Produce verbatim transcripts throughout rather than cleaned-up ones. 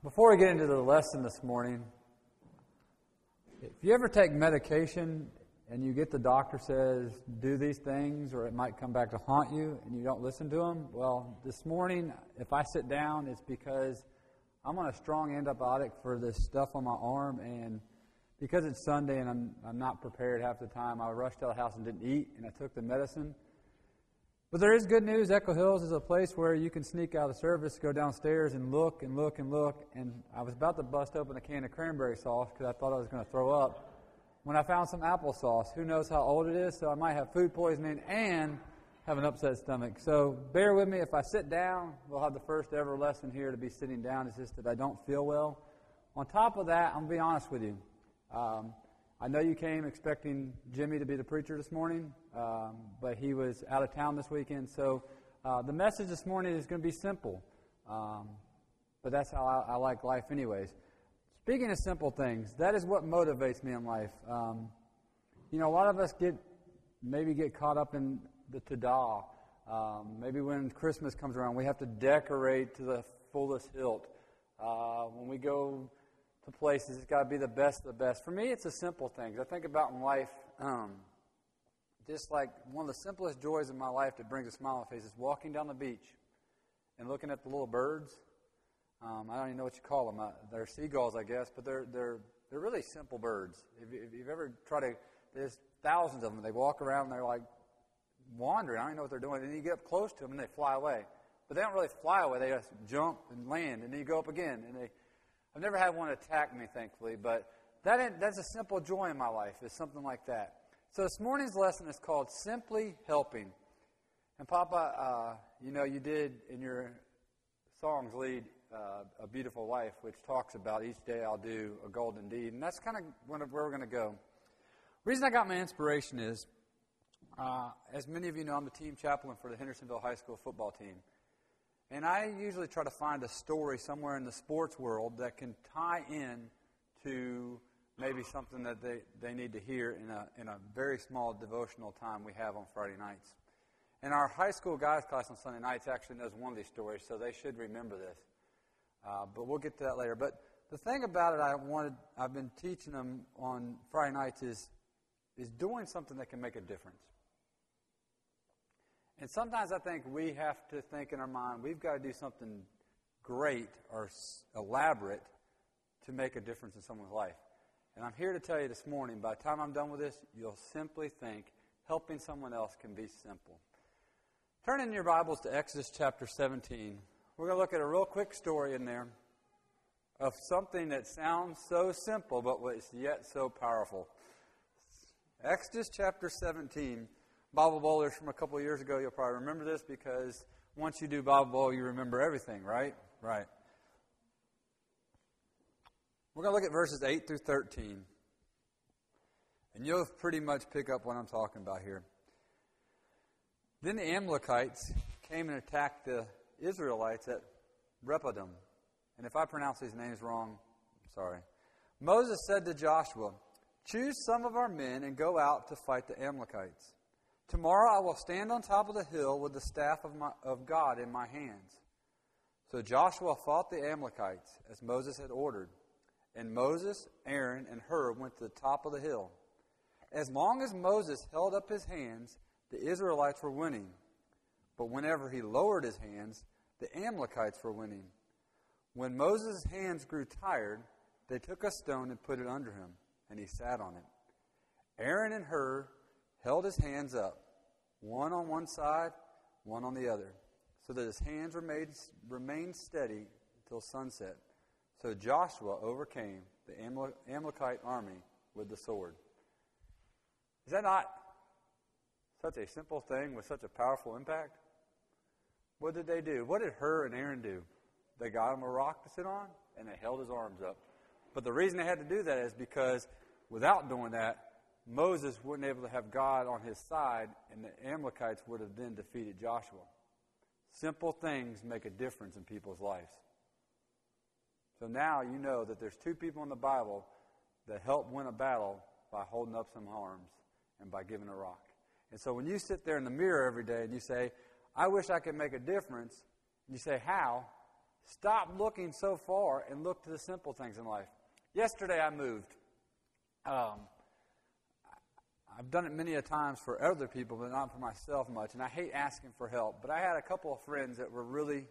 Before we get into the lesson this morning, if you ever take medication and you get the doctor says, do these things or it might come back to haunt you and you don't listen to them, well, this morning, if I sit down, it's because I'm on a strong antibiotic for this stuff on my arm, and because it's Sunday and I'm, I'm not prepared half the time, I rushed out of the house and didn't eat, and I took the medicine. But there is good news. Echo Hills is a place where you can sneak out of service, go downstairs and look and look and look. And I was about to bust open a can of cranberry sauce because I thought I was going to throw up when I found some applesauce. Who knows how old it is, so I might have food poisoning and have an upset stomach. So bear with me. If I sit down, we'll have the first ever lesson here to be sitting down. It's just that I don't feel well. On top of that, I'm going to be honest with you. Um, I know you came expecting Jimmy to be the preacher this morning, um, but he was out of town this weekend. So uh, the message this morning is going to be simple, um, but that's how I, I like life anyways. Speaking of simple things, that is what motivates me in life. Um, you know, a lot of us get maybe get caught up in the ta-da. Um, maybe when Christmas comes around, we have to decorate to the fullest hilt. Uh, when we go to places, it's got to be the best of the best. For me, it's the simple things. I think about in life, um, just like one of the simplest joys in my life that brings a smile on my face is walking down the beach and looking at the little birds. Um, I don't even know what you call them. Uh, they're seagulls, I guess, but they're they're they're really simple birds. If, you, if you've ever tried to, there's thousands of them. They walk around and they're like wandering. I don't even know what they're doing. And then you get up close to them and they fly away. But they don't really fly away. They just jump and land, and then you go up again, and they. I've never had one attack me, thankfully, but that that's a simple joy in my life, is something like that. So this morning's lesson is called Simply Helping. And Papa, uh, you know, you did in your songs lead uh, A Beautiful Life, which talks about each day I'll do a golden deed. And that's kind of where we're going to go. The reason I got my inspiration is, uh, as many of you know, I'm the team chaplain for the Hendersonville High School football team. And I usually try to find a story somewhere in the sports world that can tie in to maybe something that they, they need to hear in a in a very small devotional time we have on Friday nights. And our high school guys class on Sunday nights actually knows one of these stories, so they should remember this. Uh, but we'll get to that later. But the thing about it I wanted, I've been teaching them on Friday nights is is doing something that can make a difference. And sometimes I think we have to think in our mind, we've got to do something great or elaborate to make a difference in someone's life. And I'm here to tell you this morning, by the time I'm done with this, you'll simply think helping someone else can be simple. Turn in your Bibles to Exodus chapter seventeen. We're going to look at a real quick story in there of something that sounds so simple, but was yet so powerful. Exodus chapter seventeen. Bible Bowlers from a couple of years ago, you'll probably remember this because once you do Bible Bowl, you remember everything, right? Right. We're going to look at verses eight through thirteen. And you'll pretty much pick up what I'm talking about here. Then the Amalekites came and attacked the Israelites at Rephidim. And if I pronounce these names wrong, I'm sorry. Moses said to Joshua, "Choose some of our men and go out to fight the Amalekites. Tomorrow I will stand on top of the hill with the staff of, my, of God in my hands." So Joshua fought the Amalekites as Moses had ordered. And Moses, Aaron, and Hur went to the top of the hill. As long as Moses held up his hands, the Israelites were winning. But whenever he lowered his hands, the Amalekites were winning. When Moses' hands grew tired, they took a stone and put it under him, and he sat on it. Aaron and Hur held his hands up, one on one side, one on the other, so that his hands remained, remained steady until sunset. So Joshua overcame the Amalekite army with the sword. Is that not such a simple thing with such a powerful impact? What did they do? What did Hur and Aaron do? They got him a rock to sit on, and they held his arms up. But the reason they had to do that is because without doing that, Moses wouldn't be able to have God on his side, and the Amalekites would have then defeated Joshua. Simple things make a difference in people's lives. So now you know that there's two people in the Bible that help win a battle by holding up some arms and by giving a rock. And so when you sit there in the mirror every day and you say, "I wish I could make a difference," and you say, "How?" Stop looking so far and look to the simple things in life. Yesterday I moved. Um, I've done it many a times for other people, but not for myself much, and I hate asking for help. But I had a couple of friends that were really,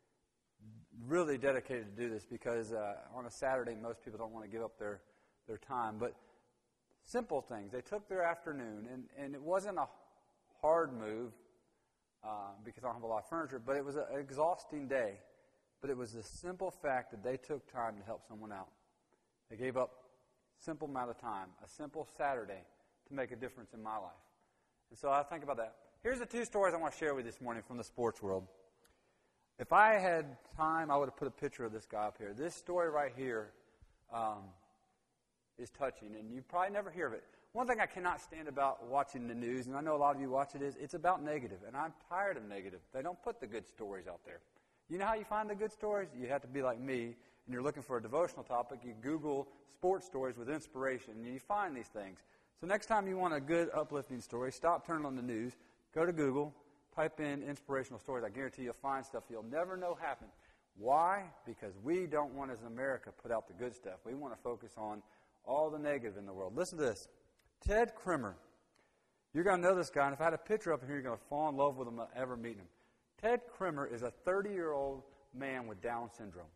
really dedicated to do this because uh, on a Saturday most people don't want to give up their, their time. But simple things. They took their afternoon, and, and it wasn't a hard move uh, because I don't have a lot of furniture, but it was an exhausting day. But it was the simple fact that they took time to help someone out. They gave up a simple amount of time, a simple Saturday, to make a difference in my life. And so I think about that. Here's the two stories I want to share with you this morning from the sports world. If I had time, I would have put a picture of this guy up here. This story right here um, is touching, and you probably never hear of it. One thing I cannot stand about watching the news, and I know a lot of you watch it, is it's about negative, and I'm tired of negative. They don't put the good stories out there. You know how you find the good stories? You have to be like me, and you're looking for a devotional topic. You Google sports stories with inspiration, and you find these things. So next time you want a good, uplifting story, stop turning on the news, go to Google, type in inspirational stories. I guarantee you'll find stuff you'll never know happened. Why? Because we don't want, as America, put out the good stuff. We want to focus on all the negative in the world. Listen to this. Ted Krimmer. You're going to know this guy, and if I had a picture up here, you're going to fall in love with him ever meeting him. Ted Krimmer is a thirty-year-old man with Down syndrome.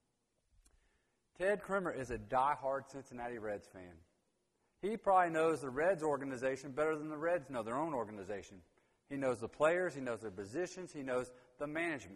Ted Krimmer is a diehard Cincinnati Reds fan. He probably knows the Reds organization better than the Reds know their own organization. He knows the players. He knows their positions. He knows the management.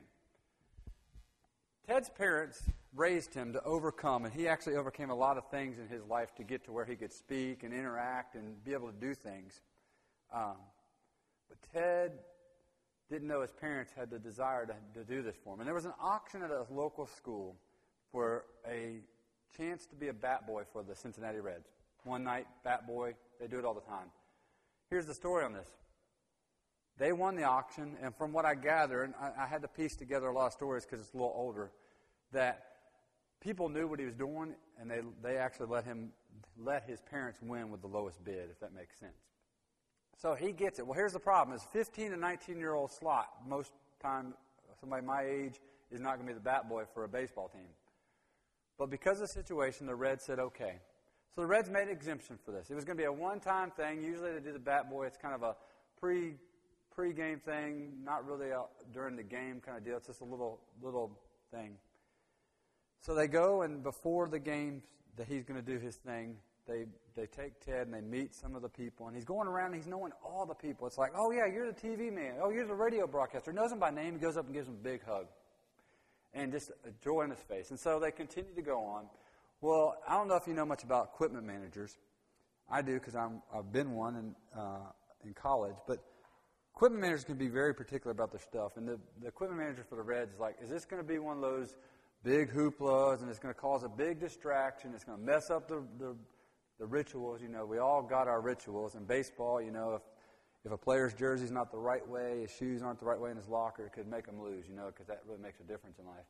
Ted's parents raised him to overcome, and he actually overcame a lot of things in his life to get to where he could speak and interact and be able to do things. Um, but Ted didn't know his parents had the desire to, to do this for him. And there was an auction at a local school for a chance to be a bat boy for the Cincinnati Reds. One night, bat boy, they do it all the time. Here's the story on this. They won the auction, and from what I gather, and I, I had to piece together a lot of stories because it's a little older, that people knew what he was doing, and they they actually let him let his parents win with the lowest bid, if that makes sense. So he gets it. Well, here's the problem. It's a fifteen to nineteen-year-old slot. Most time, somebody my age is not going to be the bat boy for a baseball team. But because of the situation, the Reds said, okay. So the Reds made an exemption for this. It was going to be a one-time thing. Usually they do the bat boy. It's kind of a pre, pre-game thing, not really a during the game kind of deal. It's just a little little thing. So they go, and before the game that he's going to do his thing, they they take Ted and they meet some of the people. And he's going around and he's knowing all the people. It's like, oh, yeah, you're the T V man. Oh, you're the radio broadcaster. He knows him by name. He goes up and gives him a big hug. And just a joy in his face. And so they continue to go on. Well, I don't know if you know much about equipment managers. I do because I've been one in, uh, in college. But equipment managers can be very particular about their stuff. And the, the equipment manager for the Reds is like, is this going to be one of those big hooplas and it's going to cause a big distraction? It's going to mess up the, the, the rituals. You know, we all got our rituals. In baseball, you know, if, if a player's jersey's not the right way, his shoes aren't the right way in his locker, it could make him lose, you know, because that really makes a difference in life.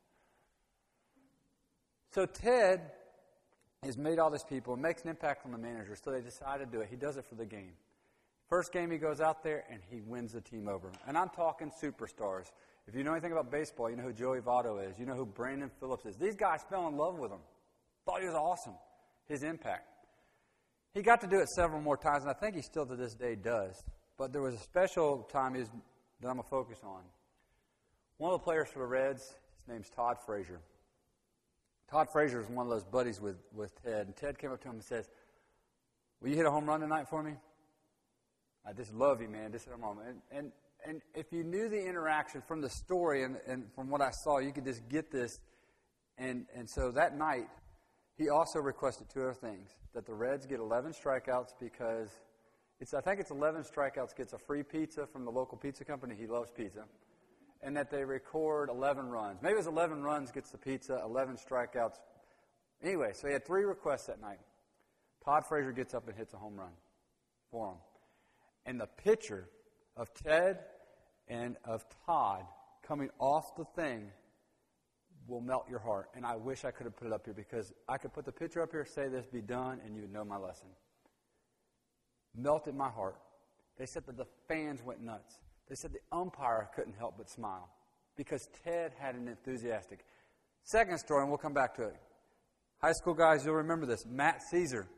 So Ted has made all these people and makes an impact on the manager, so they decide to do it. He does it for the game. First game he goes out there and he wins the team over. And I'm talking superstars. If you know anything about baseball, you know who Joey Votto is. You know who Brandon Phillips is. These guys fell in love with him. Thought he was awesome. His impact. He got to do it several more times, and I think he still to this day does. But there was a special time that I'm going to focus on. One of the players for the Reds, his name's Todd Frazier. Todd Frazier was one of those buddies with, with Ted. And Ted came up to him and says, will you hit a home run tonight for me? I just love you, man. Just hit a home run. And, and, and if you knew the interaction from the story and, and from what I saw, you could just get this. And, and so that night, he also requested two other things. That the Reds get eleven strikeouts because it's I think it's eleven strikeouts gets a free pizza from the local pizza company. He loves pizza. And that they record eleven runs. Maybe it was eleven runs gets the pizza, eleven strikeouts. Anyway, so he had three requests that night. Todd Frazier gets up and hits a home run for him. And the picture of Ted and of Todd coming off the thing will melt your heart. And I wish I could have put it up here because I could put the picture up here, say this, be done, and you would know my lesson. Melted my heart. They said that the fans went nuts. They said the umpire couldn't help but smile because Ted had an enthusiastic. Second story, and we'll come back to it. High school guys, you'll remember this. Matt Caesar.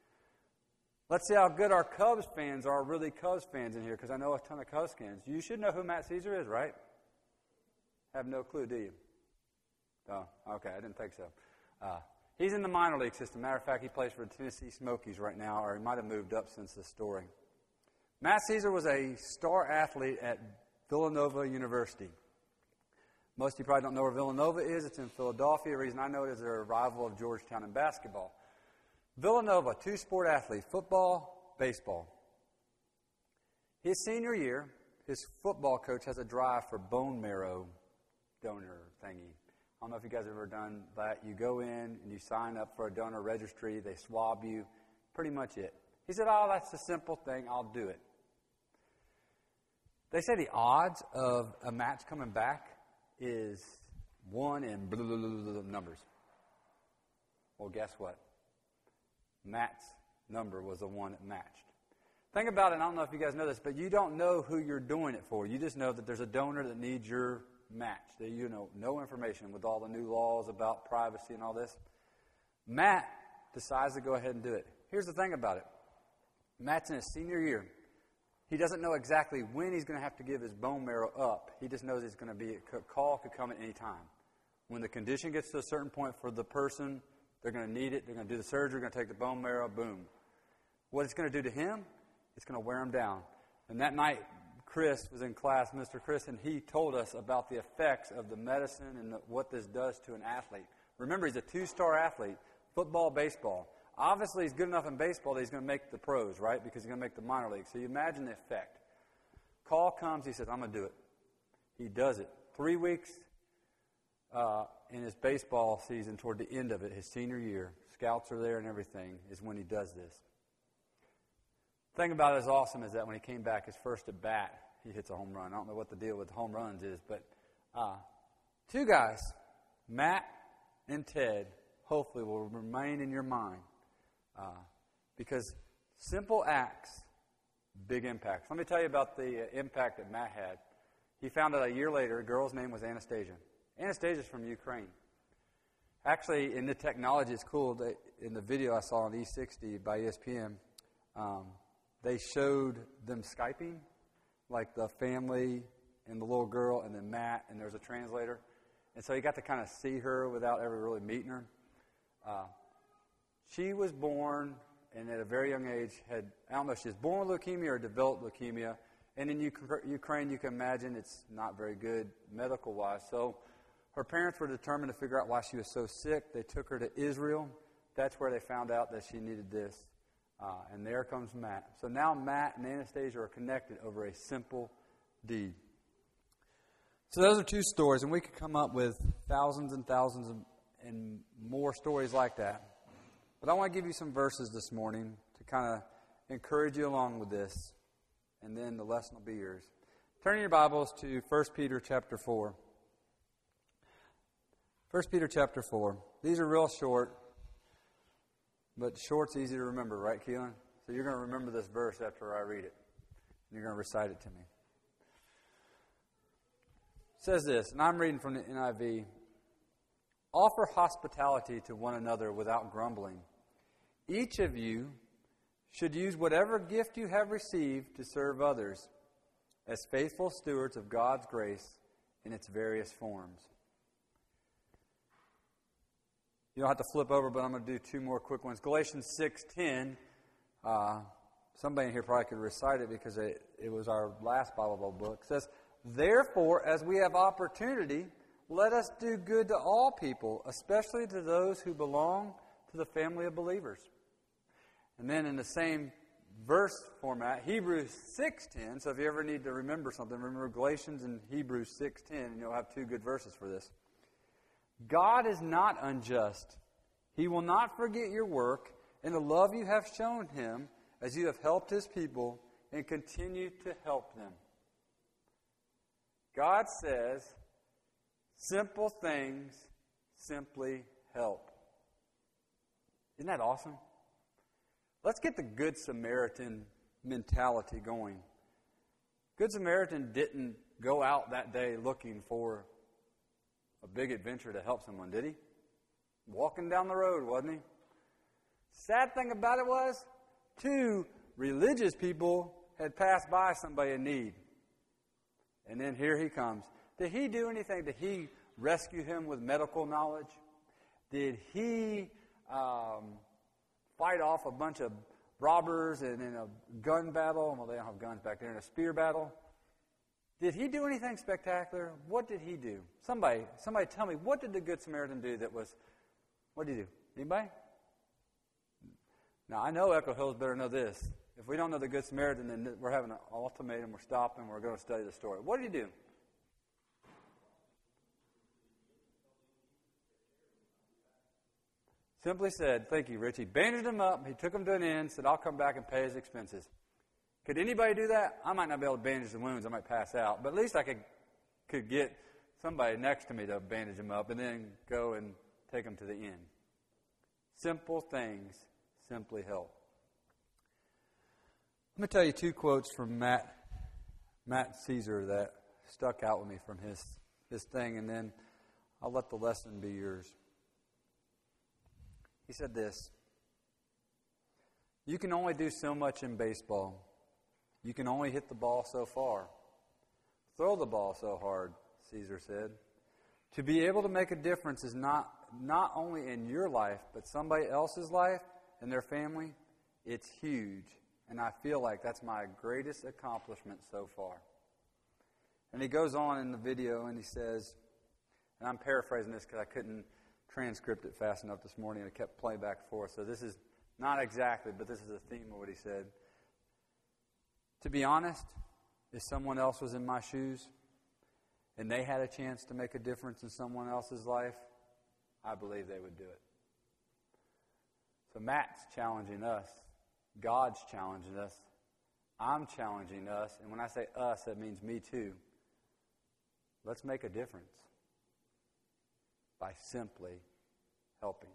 Let's see how good our Cubs fans are, really Cubs fans in here, because I know a ton of Cubs fans. You should know who Matt Caesar is, right? Have no clue, do you? Oh, okay, I didn't think so. Uh, he's in the minor league system. Matter of fact, he plays for the Tennessee Smokies right now, or he might have moved up since this story. Matt Caesar was a star athlete at Villanova University. Most of you probably don't know where Villanova is. It's in Philadelphia. The reason I know it is they're a rival of Georgetown in basketball. Villanova, two-sport athlete, football, baseball. His senior year, his football coach has a drive for bone marrow donor thingy. I don't know if you guys have ever done that. You go in and you sign up for a donor registry. They swab you. Pretty much it. He said, oh, that's a simple thing. I'll do it. They say the odds of a match coming back is one in blah, blah, blah, blah, blah numbers. Well, guess what? Matt's number was the one that matched. Think about it. I don't know if you guys know this, but you don't know who you're doing it for. You just know that there's a donor that needs your match. That you know no information with all the new laws about privacy and all this. Matt decides to go ahead and do it. Here's the thing about it. Matt's in his senior year. He doesn't know exactly when he's going to have to give his bone marrow up. He just knows it's going to be, a call could come at any time. When the condition gets to a certain point for the person, they're going to need it. They're going to do the surgery. They're going to take the bone marrow. Boom. What it's going to do to him, it's going to wear him down. And that night, Chris was in class, Mister Chris, and he told us about the effects of the medicine and the, what this does to an athlete. Remember, he's a two-star athlete, football, baseball. Obviously, he's good enough in baseball that he's going to make the pros, right? Because he's going to make the minor league. So you imagine the effect. Call comes, he says, I'm going to do it. He does it. Three weeks uh, in his baseball season, toward the end of it, his senior year, scouts are there and everything, is when he does this. The thing about it is awesome is that when he came back, his first at bat, he hits a home run. I don't know what the deal with home runs is, but uh, two guys, Matt and Ted, hopefully will remain in your mind. Uh, because simple acts, big impacts. Let me tell you about the uh, impact that Matt had. He found out a year later, a girl's name was Anastasia. Anastasia's from Ukraine. Actually, in the technology, it's cool. That in the video I saw on E sixty by E S P N, um, they showed them Skyping, like the family and the little girl and then Matt, and there's a translator. And so you got to kind of see her without ever really meeting her. Uh, She was born, and at a very young age, had, I don't know if she was born with leukemia or developed leukemia. And in Ukraine, you can imagine it's not very good medical-wise. So her parents were determined to figure out why she was so sick. They took her to Israel. That's where they found out that she needed this. Uh, and there comes Matt. So now Matt and Anastasia are connected over a simple deed. So those are two stories, and we could come up with thousands and thousands of, and more stories like that. But I want to give you some verses this morning to kind of encourage you along with this, and then the lesson will be yours. Turn your Bibles to First Peter chapter four. First Peter chapter four. These are real short, but short's easy to remember, right, Keelan? So you're going to remember this verse after I read it, and you're going to recite it to me. It says this, and I'm reading from the N I V. Offer hospitality to one another without grumbling. Each of you should use whatever gift you have received to serve others as faithful stewards of God's grace in its various forms. You don't have to flip over, but I'm going to do two more quick ones. Galatians six ten. Uh, somebody in here probably could recite it because it, it was our last Bible book. It says, therefore, as we have opportunity, let us do good to all people, especially to those who belong to the family of believers. And then in the same verse format, Hebrews six ten. So if you ever need to remember something, remember Galatians and Hebrews six ten, and you'll have two good verses for this. God is not unjust. He will not forget your work and the love you have shown Him as you have helped His people and continue to help them. God says, simple things simply help. Isn't that awesome? Let's get the Good Samaritan mentality going. Good Samaritan didn't go out that day looking for a big adventure to help someone, did he? Walking down the road, wasn't he? Sad thing about it was, two religious people had passed by somebody in need. And then here he comes. Did he do anything? Did he rescue him with medical knowledge? Did he um, fight off a bunch of robbers and in a gun battle? Well, they don't have guns back there. In a spear battle? Did he do anything spectacular? What did he do? Somebody, somebody tell me, what did the Good Samaritan do that was, what did he do? Anybody? Now, I know Echo Hills better know this. If we don't know the Good Samaritan, then we're having an ultimatum, we're stopping, we're going to study the story. What did he do? Simply said, thank you, Rich. He bandaged him up, he took him to an inn, said, I'll come back and pay his expenses. Could anybody do that? I might not be able to bandage the wounds, I might pass out, but at least I could could get somebody next to me to bandage him up and then go and take him to the inn. Simple things simply help. Let me tell you two quotes from Matt Matt Caesar that stuck out with me from his, his thing, and then I'll let the lesson be yours. He said this: you can only do so much in baseball. You can only hit the ball so far. Throw the ball so hard, Caesar said. To be able to make a difference is not, not only in your life, but somebody else's life and their family. It's huge. And I feel like that's my greatest accomplishment so far. And he goes on in the video and he says, and I'm paraphrasing this because I couldn't transcript it fast enough this morning and it kept playing back and forth. So this is not exactly, but this is the theme of what he said. To be honest, if someone else was in my shoes and they had a chance to make a difference in someone else's life, I believe they would do it. So Matt's challenging us. God's challenging us. I'm challenging us. And when I say us, that means me too. Let's make a difference by simply helping.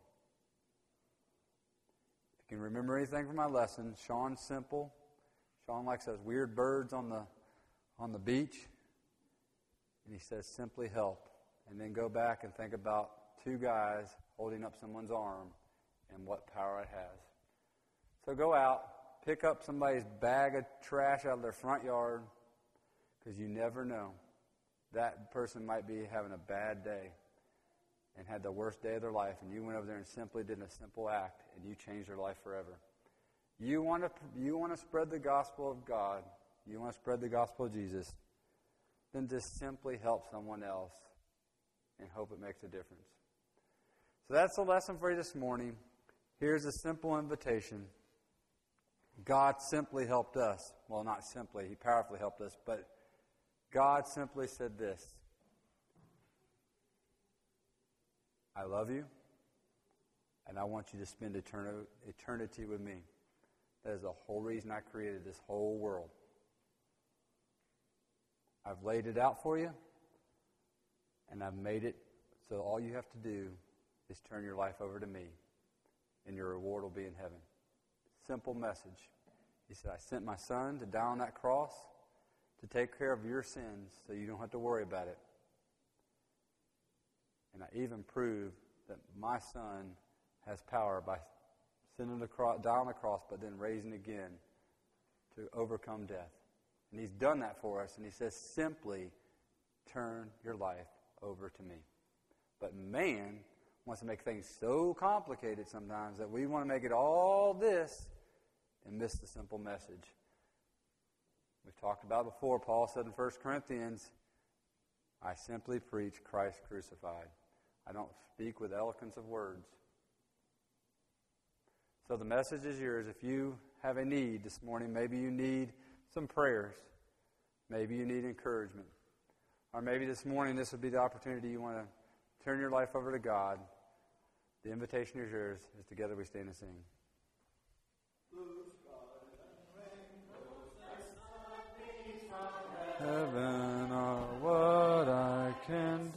If you can remember anything from my lesson, Sean's simple. Sean likes those weird birds on the on the beach. And he says, simply help. And then go back and think about two guys holding up someone's arm and what power it has. So go out, pick up somebody's bag of trash out of their front yard, because you never know. That person might be having a bad day and had the worst day of their life, and you went over there and simply did a simple act, and you changed their life forever. You want to you want to spread the gospel of God. You want to spread the gospel of Jesus. Then just simply help someone else and hope it makes a difference. So that's the lesson for you this morning. Here's a simple invitation. God simply helped us. Well, not simply. He powerfully helped us. But God simply said this: I love you, and I want you to spend etern- eternity with me. That is the whole reason I created this whole world. I've laid it out for you, and I've made it so all you have to do is turn your life over to me, and your reward will be in heaven. Simple message. He said, I sent my son to die on that cross to take care of your sins so you don't have to worry about it. And I even proved that my son has power by sending the cross, die on the cross, but then raising again to overcome death. And he's done that for us. And he says, simply turn your life over to me. But man wants to make things so complicated sometimes that we want to make it all this and miss the simple message. We've talked about it before. Paul said in First Corinthians, I simply preach Christ crucified. I don't speak with eloquence of words. So the message is yours. If you have a need this morning, maybe you need some prayers. Maybe you need encouragement. Or maybe this morning this would be the opportunity you want to turn your life over to God. The invitation is yours as together we stand and sing. Heaven are what I can